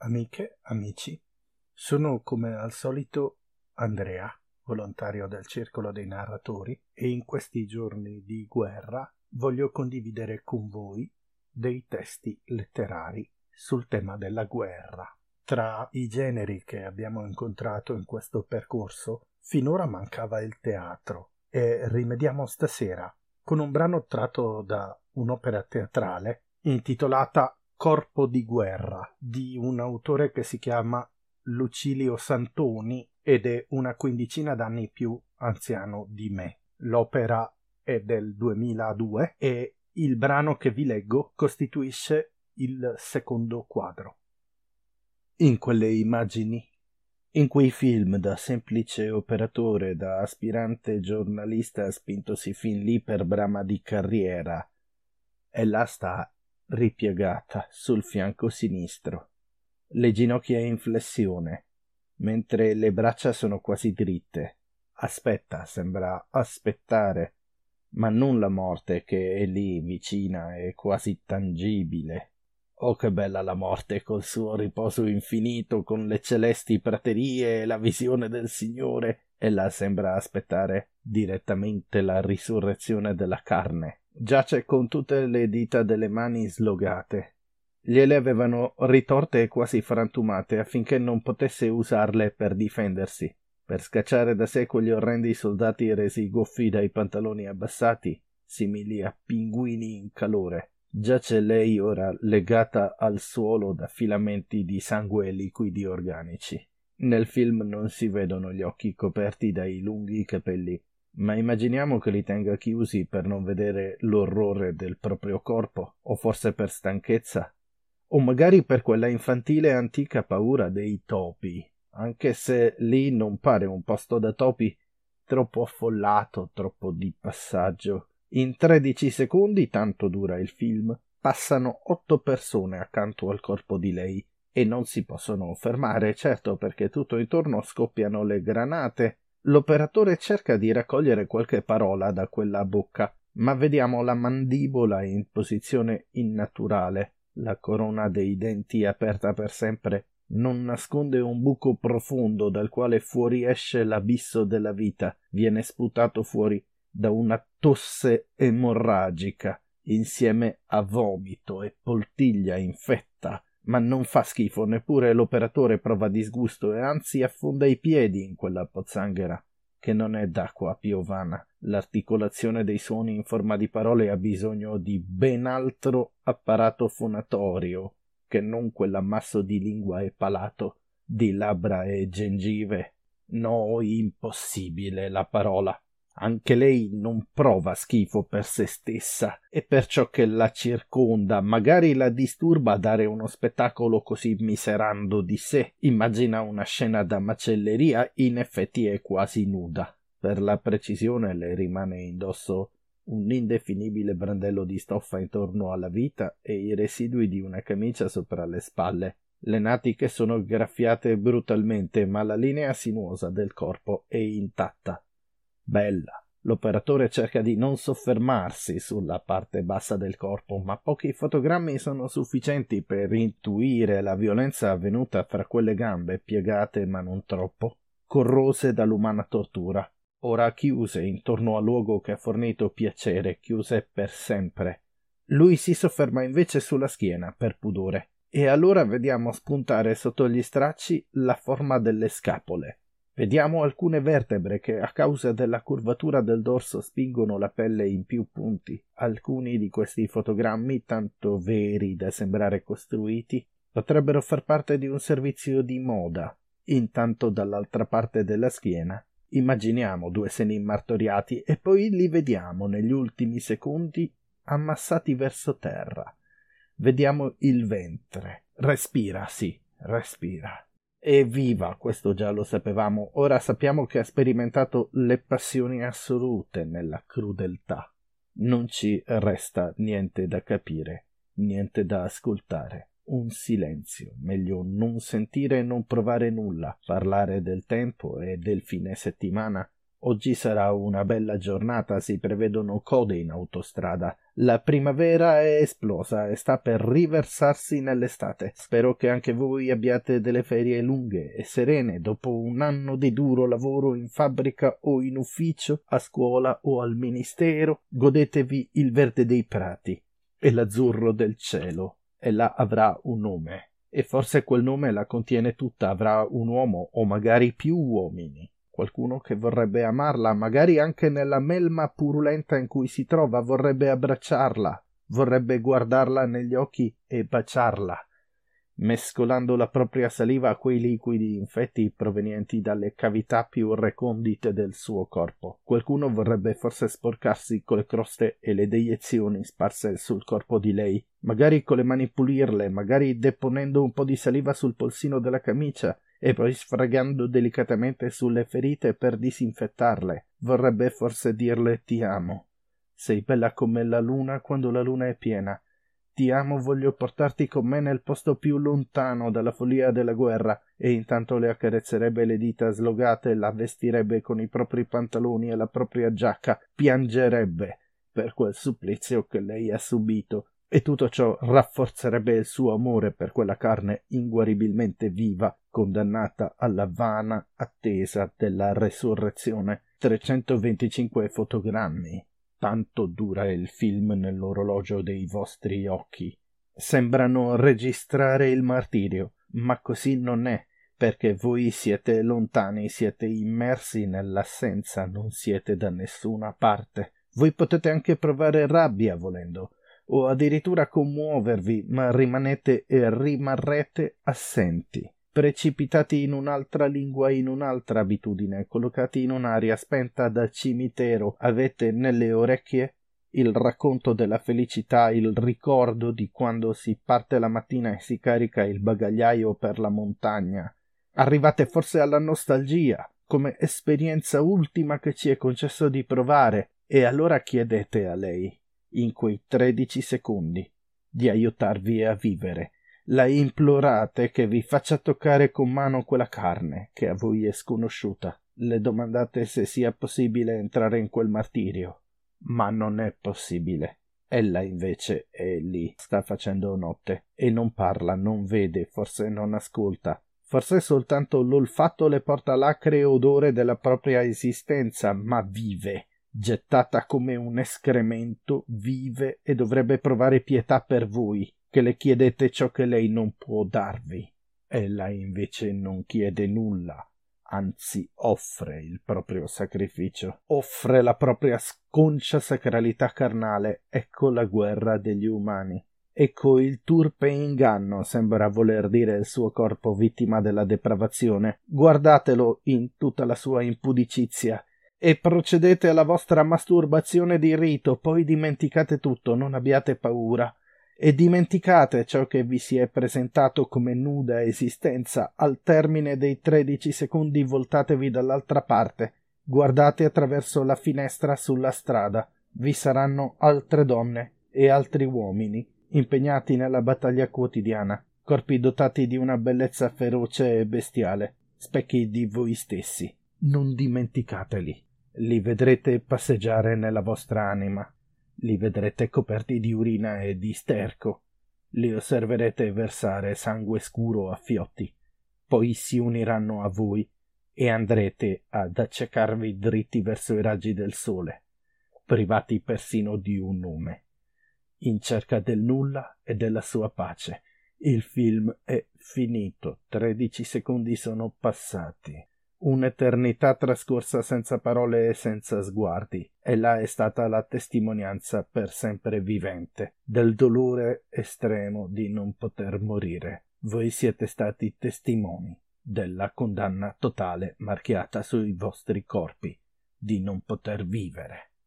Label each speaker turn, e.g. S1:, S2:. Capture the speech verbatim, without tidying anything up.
S1: amiche, amici, sono come al solito Andrea, volontario del Circolo dei Narratori, e in questi giorni di guerra voglio condividere con voi dei testi letterari sul tema della guerra. Tra i generi che abbiamo incontrato in questo percorso, finora mancava il teatro e rimediamo stasera con un brano tratto da un'opera teatrale intitolata Corpo di guerra, di un autore che si chiama Lucilio Santoni ed è una quindicina d'anni più anziano di me. L'opera è del duemiladue e il brano che vi leggo costituisce il secondo quadro. In quelle immagini, in quei film da semplice operatore, da aspirante giornalista spintosi fin lì per brama di carriera, ella sta ripiegata sul fianco sinistro, le ginocchia in flessione, mentre le braccia sono quasi dritte. Aspetta, sembra aspettare, ma non la morte che è lì vicina e quasi tangibile. Oh, che bella la morte col suo riposo infinito, con le celesti praterie e la visione del Signore. Ella sembra aspettare direttamente la risurrezione della carne. Giace con tutte le dita delle mani slogate. Gliele avevano ritorte e quasi frantumate affinché non potesse usarle per difendersi, per scacciare da sé quegli orrendi soldati resi goffi dai pantaloni abbassati, simili a pinguini in calore. Giace lei ora legata al suolo da filamenti di sangue e liquidi organici. Nel film non si vedono gli occhi coperti dai lunghi capelli, ma immaginiamo che li tenga chiusi per non vedere l'orrore del proprio corpo, o forse per stanchezza, o magari per quella infantile e antica paura dei topi, anche se lì non pare un posto da topi, troppo affollato, troppo di passaggio. In tredici secondi, tanto dura il film, passano otto persone accanto al corpo di lei e non si possono fermare, certo, perché tutto intorno scoppiano le granate. L'operatore cerca di raccogliere qualche parola da quella bocca, ma vediamo la mandibola in posizione innaturale. La corona dei denti aperta per sempre non nasconde un buco profondo dal quale fuoriesce l'abisso della vita, viene sputato fuori da una tosse emorragica, insieme a vomito e poltiglia infetta, ma non fa schifo, neppure l'operatore prova disgusto e anzi affonda i piedi in quella pozzanghera, che non è d'acqua piovana. L'articolazione dei suoni in forma di parole ha bisogno di ben altro apparato fonatorio che non quell'ammasso di lingua e palato, di labbra e gengive. No, impossibile la parola. Anche lei non prova schifo per se stessa e per ciò che la circonda, magari la disturba dare uno spettacolo così miserando di sé. Immagina una scena da macelleria, in effetti è quasi nuda. Per la precisione le rimane indosso un indefinibile brandello di stoffa intorno alla vita e i residui di una camicia sopra le spalle. Le natiche sono graffiate brutalmente, ma la linea sinuosa del corpo è intatta. Bella. L'operatore cerca di non soffermarsi sulla parte bassa del corpo, ma pochi fotogrammi sono sufficienti per intuire la violenza avvenuta fra quelle gambe piegate ma non troppo, corrose dall'umana tortura, ora chiuse intorno al luogo che ha fornito piacere, chiuse per sempre. Lui si sofferma invece sulla schiena per pudore, e allora vediamo spuntare sotto gli stracci la forma delle scapole. Vediamo alcune vertebre che a causa della curvatura del dorso spingono la pelle in più punti. Alcuni di questi fotogrammi, tanto veri da sembrare costruiti, potrebbero far parte di un servizio di moda. Intanto dall'altra parte della schiena immaginiamo due seni martoriati e poi li vediamo negli ultimi secondi ammassati verso terra. Vediamo il ventre. Respira, sì, respira. Evviva, questo già lo sapevamo, ora sappiamo che ha sperimentato le passioni assolute nella crudeltà. Non ci resta niente da capire, niente da ascoltare. Un silenzio, meglio non sentire e non provare nulla, parlare del tempo e del fine settimana. Oggi sarà una bella giornata, si prevedono code in autostrada, La primavera è esplosa e sta per riversarsi nell'estate. Spero che anche voi abbiate delle ferie lunghe e serene dopo un anno di duro lavoro in fabbrica o in ufficio, a scuola o al ministero. Godetevi il verde dei prati e l'azzurro del cielo. Ella avrà un nome, e forse quel nome la contiene tutta, avrà un uomo o magari più uomini. Qualcuno che vorrebbe amarla, magari anche nella melma purulenta in cui si trova, vorrebbe abbracciarla, vorrebbe guardarla negli occhi e baciarla, mescolando la propria saliva a quei liquidi infetti provenienti dalle cavità più recondite del suo corpo. Qualcuno vorrebbe forse sporcarsi con le croste e le deiezioni sparse sul corpo di lei, magari con le mani pulirle, magari deponendo un po' di saliva sul polsino della camicia e poi sfregando delicatamente sulle ferite per disinfettarle. Vorrebbe forse dirle ti amo. Sei bella come la luna quando la luna è piena. Ti amo, voglio portarti con me nel posto più lontano dalla follia della guerra, e intanto le accarezzerebbe le dita slogate, la vestirebbe con i propri pantaloni e la propria giacca, piangerebbe per quel supplizio che lei ha subito, e tutto ciò rafforzerebbe il suo amore per quella carne inguaribilmente viva, condannata alla vana attesa della resurrezione. trecentoventicinque fotogrammi. Tanto dura il film nell'orologio dei vostri occhi. Sembrano registrare il martirio, ma così non è, perché voi siete lontani, siete immersi nell'assenza, non siete da nessuna parte. Voi potete anche provare rabbia volendo, o addirittura commuovervi, ma rimanete e rimarrete assenti, precipitati in un'altra lingua, in un'altra abitudine, collocati in un'aria spenta da cimitero. Avete nelle orecchie il racconto della felicità, il ricordo di quando si parte la mattina e si carica il bagagliaio per la montagna. Arrivate forse alla nostalgia, come esperienza ultima che ci è concesso di provare, e allora chiedete a lei, in quei tredici secondi, di aiutarvi a vivere. La implorate che vi faccia toccare con mano quella carne che a voi è sconosciuta. Le domandate se sia possibile entrare in quel martirio. Ma non è possibile. Ella invece è lì, sta facendo notte, e non parla, non vede, forse non ascolta. Forse soltanto l'olfatto le porta l'acre odore della propria esistenza, ma vive. Gettata come un escremento, vive e dovrebbe provare pietà per voi, che le chiedete ciò che lei non può darvi. Ella invece non chiede nulla, anzi offre il proprio sacrificio, offre la propria sconcia sacralità carnale. Ecco la guerra degli umani. Ecco il turpe inganno, sembra voler dire il suo corpo vittima della depravazione. Guardatelo in tutta la sua impudicizia e procedete alla vostra masturbazione di rito, poi dimenticate tutto, non abbiate paura. E dimenticate ciò che vi si è presentato come nuda esistenza. Al termine dei tredici secondi voltatevi dall'altra parte, guardate attraverso la finestra sulla strada. Vi saranno altre donne e altri uomini impegnati nella battaglia quotidiana, corpi dotati di una bellezza feroce e bestiale, specchi di voi stessi. Non dimenticateli. Li vedrete passeggiare nella vostra anima. Li vedrete coperti di urina e di sterco. Li osserverete versare sangue scuro a fiotti. Poi si uniranno a voi e andrete ad accecarvi dritti verso i raggi del sole, privati persino di un nome, in cerca del nulla e della sua pace. Il film è finito. Tredici secondi sono passati. Un'eternità trascorsa senza parole e senza sguardi, e là è stata la testimonianza per sempre vivente del dolore estremo di non poter morire. Voi siete stati testimoni della condanna totale marchiata sui vostri corpi di non poter vivere.